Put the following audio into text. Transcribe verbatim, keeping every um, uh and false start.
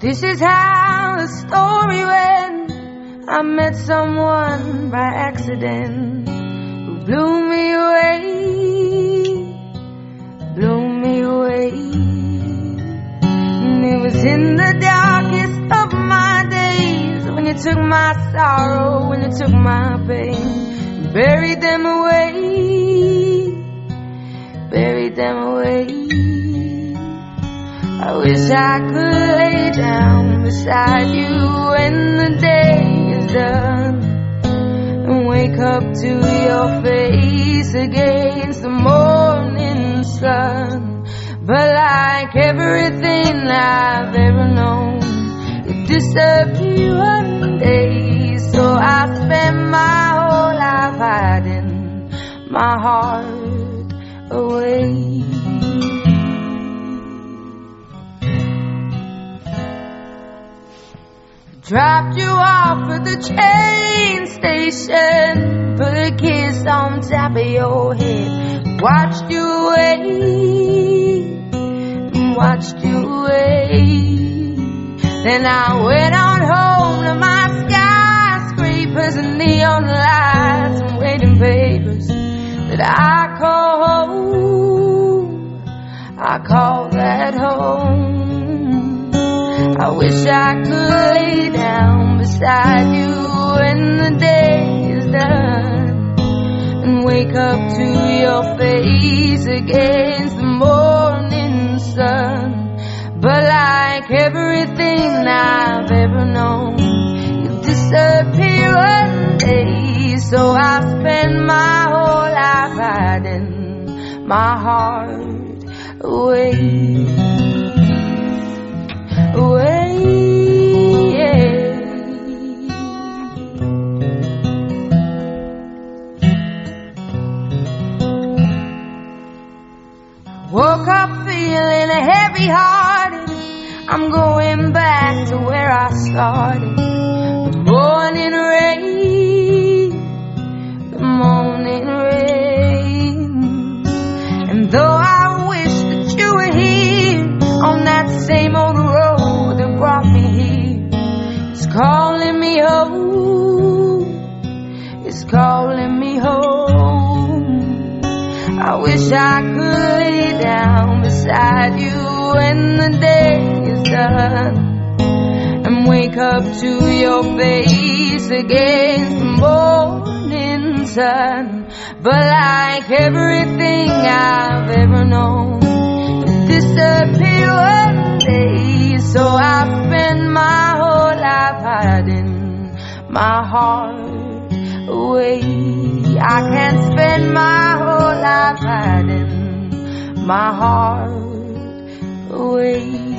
This is how the story went. I met someone by accident who blew me away, blew me away. And it was in the darkest of my days when you took my sorrow, when you took my pain, and buried them away, buried them away. I wish I could lay down beside you when the day is done and wake up to your face against the morning sun. But like everything I've ever known, it disappeared one day. So I spent my whole life hiding my heart away. Dropped you off at the train station, put a kiss on top of your head, watched you away, watched you away. Then I went on home to my skyscrapers and neon lights and waiting papers that I call home, I call that home. I wish I could lay down beside you when the day is done and wake up to your face against the morning sun. But like everything I've ever known, you'll disappear one day. So I spend my whole life hiding my heart away, away, yeah. Woke up feeling heavy hearted, I'm going back to where I started. The morning rain, the morning rain. And though I wish that you were here on that same old road that brought me here, it's calling me home, it's calling me home. I wish I could lay down beside you when the day is done and wake up to your face against the morning sun. But like everything I've ever known, it disappeared one day. So I spend my whole life hiding my heart away. I can't spend my whole life hiding my heart away.